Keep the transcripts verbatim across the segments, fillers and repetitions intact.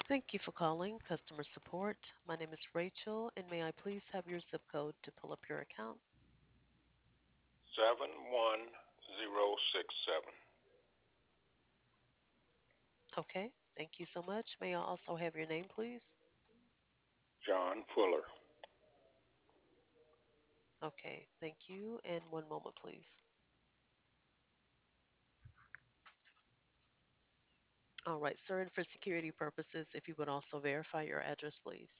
Thank you for calling customer support. My name is Rachel, and may I please have your zip code to pull up your account? seven one zero six seven. Okay, thank you so much. May I also have your name, please? John Fuller. Okay, thank you. And one moment, please. All right, sir, and for security purposes, if you would also verify your address, please.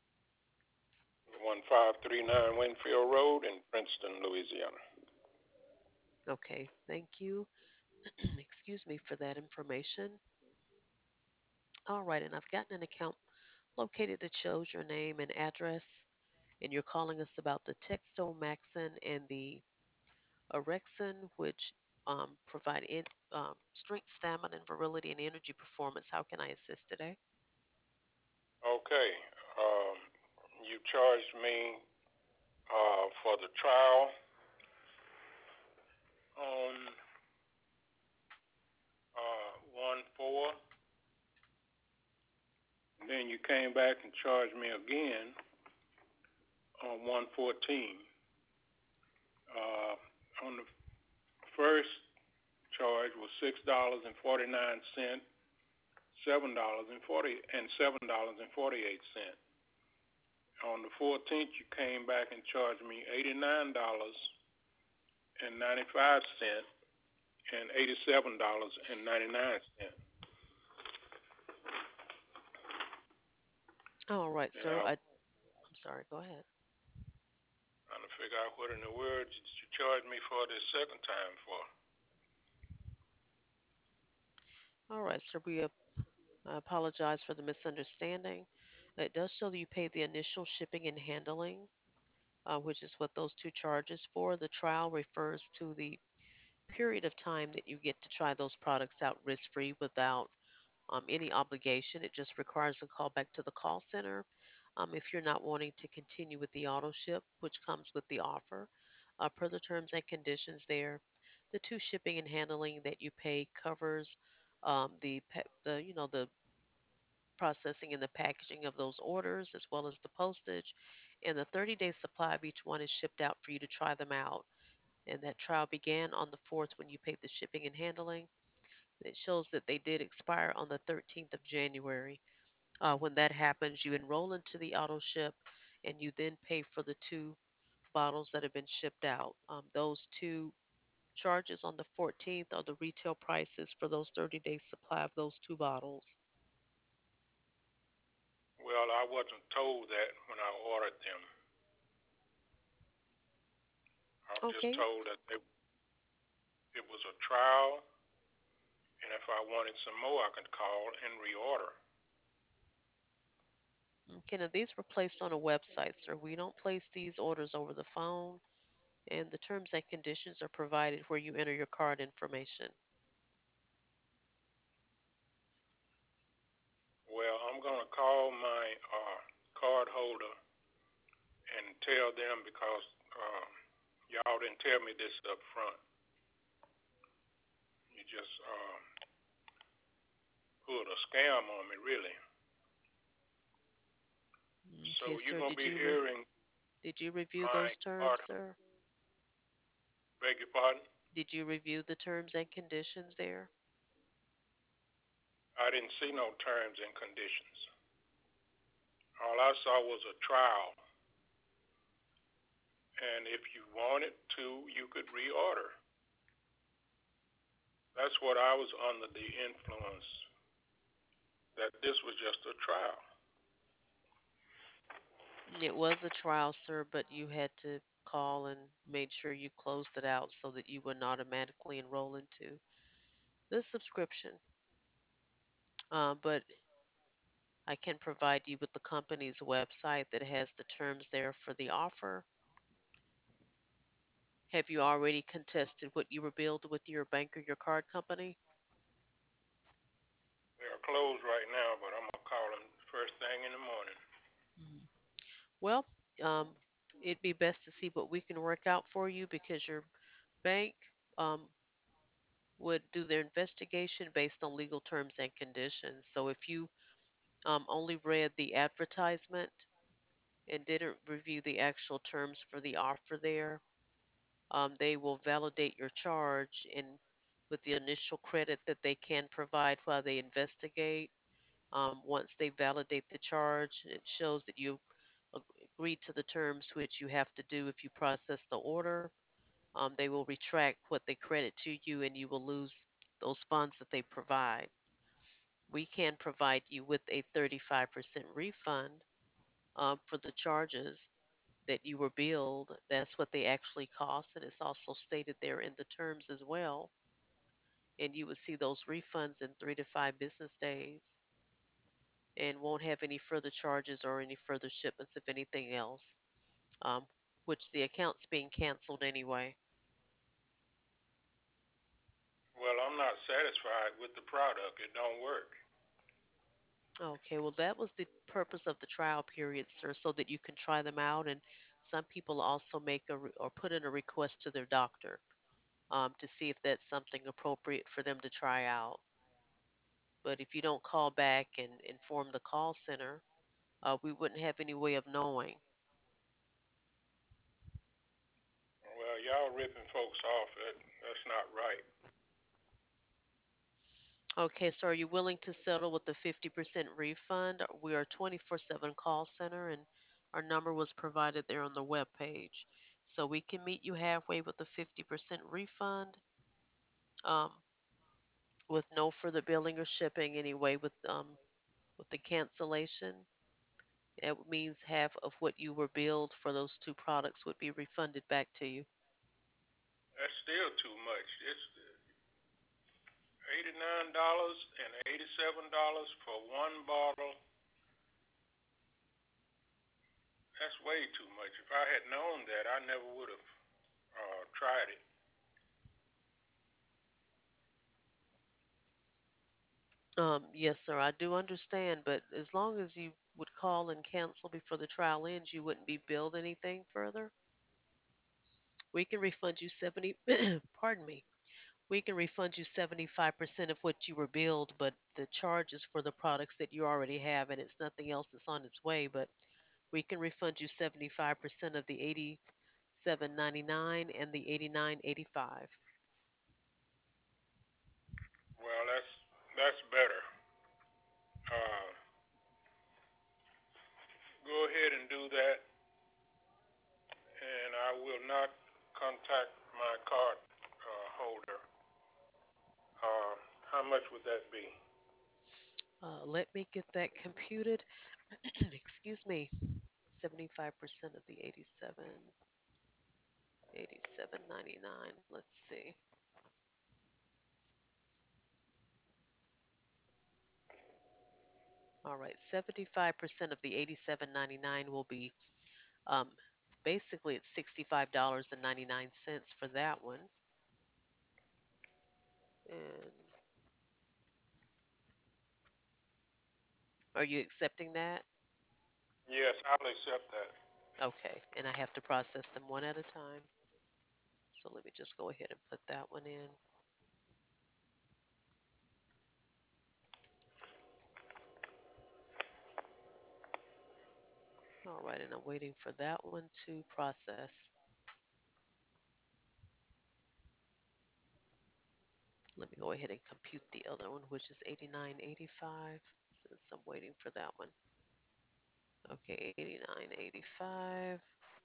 one five three nine Winfield Road in Princeton, Louisiana. Okay, thank you. Excuse me for that information. All right, and I've gotten an account located that shows your name and address, and you're calling us about the Textomaxin and the Orexin, which um, provide in, um, strength, stamina, and virility and energy performance. How can I assist today? Okay. Um, you charged me uh, for the trial on uh, one four. Then you came back and charged me again on one fourteen. Uh, on the first charge was six dollars and forty nine cent, seven dollars and forty and seven dollars and forty eight cent. On the fourteenth, you came back and charged me eighty nine dollars and ninety five cent and eighty seven dollars and ninety nine cent. All right, And sir. I'm I, I'm sorry. Go ahead. trying to figure out what in the world did you charge me for this second time for. All right, sir. We ap- I apologize for the misunderstanding. It does show that you paid the initial shipping and handling, uh, which is what those two charges for. The trial refers to the period of time that you get to try those products out risk free without um, any obligation. It just requires a call back to the call center um, if you're not wanting to continue with the auto ship, which comes with the offer. Uh, per the terms and conditions there, the two shipping and handling that you pay covers um, the pa- the you know the processing and the packaging of those orders as well as the postage, and the thirty day supply of each one is shipped out for you to try them out. And that trial began on the fourth when you paid the shipping and handling. It shows that they did expire on the thirteenth of January. Uh, when that happens, you enroll into the auto ship and you then pay for the two bottles that have been shipped out. Um, those two charges on the fourteenth are the retail prices for those thirty day supply of those two bottles. Well, I wasn't told that when I ordered them. I'm just Okay. told that it, it was a trial, and if I wanted some more, I could call and reorder. Okay, now these were placed on a website, sir. We don't place these orders over the phone, and the terms and conditions are provided where you enter your card information. Well, I'm going to call my uh, card holder and tell them because uh, y'all didn't tell me this up front. You just uh, pulled a scam on me, really. Okay, So you're sir, going to did be you re- hearing did you review my those terms, card. sir? Beg your pardon? Did you review the terms and conditions there? I didn't see no terms and conditions. All I saw was a trial, and if you wanted to, you could reorder. That's what I was under the influence that this was just a trial. It was a trial, sir, but you had to call and made sure you closed it out so that you wouldn't automatically enroll into the subscription. Uh, but I can provide you with the company's website that has the terms there for the offer. Have you already contested what you were billed with your bank or your card company? They're closed right now, but I'm gonna call them first thing in the morning. Mhm. Well, um, it'd be best to see what we can work out for you because your bank um, would do their investigation based on legal terms and conditions. So if you um, only read the advertisement and didn't review the actual terms for the offer there, um, they will validate your charge and with the initial credit that they can provide while they investigate. Um, once they validate the charge, it shows that you ag- agreed to the terms which you have to do if you process the order. Um, they will retract what they credit to you and you will lose those funds that they provide. We can provide you with a thirty-five percent refund um, for the charges that you were billed. That's what they actually cost, and it's also stated there in the terms as well. And you would see those refunds in three to five business days and won't have any further charges or any further shipments, if anything else, um, which the account's being canceled anyway. Well, I'm not satisfied with the product. It don't work. Okay, well, that was the purpose of the trial period, sir, so that you can try them out. And some people also make a re- or put in a request to their doctor um, to see if that's something appropriate for them to try out. But if you don't call back and inform the call center, uh, we wouldn't have any way of knowing. Well, y'all ripping folks off. That, that's not right. Okay, so are you willing to settle with the fifty percent refund? We are a twenty-four seven call center and our number was provided there on the web page. So we can meet you halfway with the fifty percent refund um, with no further billing or shipping anyway with um, with the cancellation. It means half of what you were billed for those two products would be refunded back to you. That's still too much. It's eighty-nine dollars and eighty-seven dollars for one bottle. That's way too much. If I had known that, I never would have uh, tried it. Um, yes, sir, I do understand, but as long as you would call and cancel before the trial ends, you wouldn't be billed anything further. We can refund you seventy, pardon me. We can refund you seventy-five percent of what you were billed, but the charges for the products that you already have, and it's nothing else that's on its way, but we can refund you seventy-five percent of the eighty-seven ninety-nine and the eighty-nine eighty-five. Well, that's that's better. Uh, Go ahead and do that, and I will not contact my card uh, holder. Uh, how much would that be? Uh, let me get that computed. Excuse me. seventy-five percent of the eighty-seven, eighty-seven ninety-nine. Let's see. All right, seventy-five percent of the eighty-seven ninety-nine will be um basically it's sixty-five dollars and ninety-nine cents for that one. And are you accepting that? Yes, I'll accept that. Okay, and I have to process them one at a time. So let me just go ahead and put that one in. All right, and I'm waiting for that one to process. Let me go ahead and compute the other one, which is eighty-nine eighty-five, since I'm waiting for that one. Okay, eighty-nine eighty-five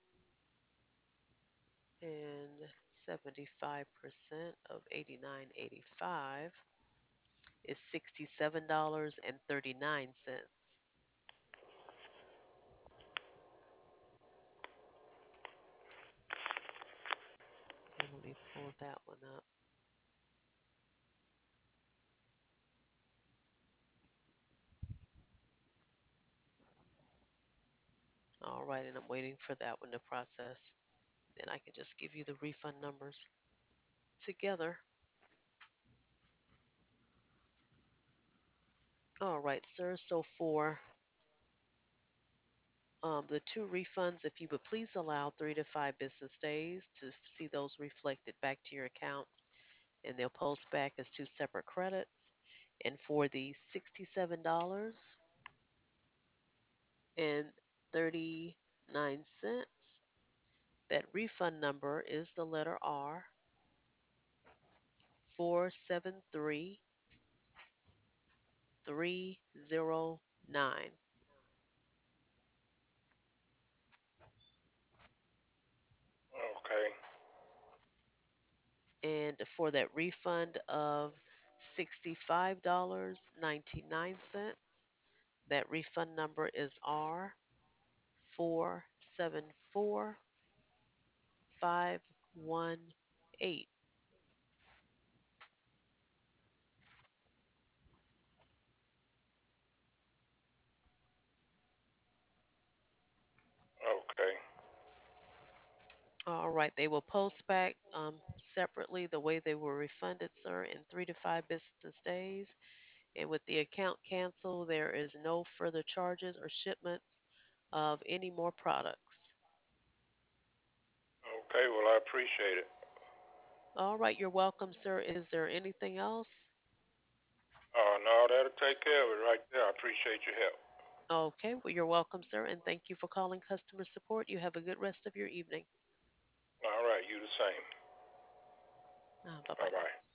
and seventy-five percent of eighty-nine eighty-five is sixty-seven dollars and thirty-nine cents. And let me pull that one up. All right, and I'm waiting for that one to process. Then I can just give you the refund numbers together. All right, sir. So for um, the two refunds, if you would please allow three to five business days to see those reflected back to your account, and they'll post back as two separate credits. And for the sixty-seven dollars and thirty-nine cents. That refund number is the letter R, four seven three three zero nine. Okay. And for that refund of sixty-five dollars and ninety-nine cents, that refund number is R four seven four five one eight. Okay. All right, they will post back um, separately the way they were refunded, sir, in three to five business days. And with the account canceled, there is no further charges or shipments of any more products. Okay. Well, I appreciate it. All right, you're welcome, sir. Is there anything else? Uh, no, that'll take care of it right there. I appreciate your help. Okay, well, you're welcome, sir, and thank you for calling customer support. You have a good rest of your evening. All right. You the same. Uh, bye Bye bye. bye.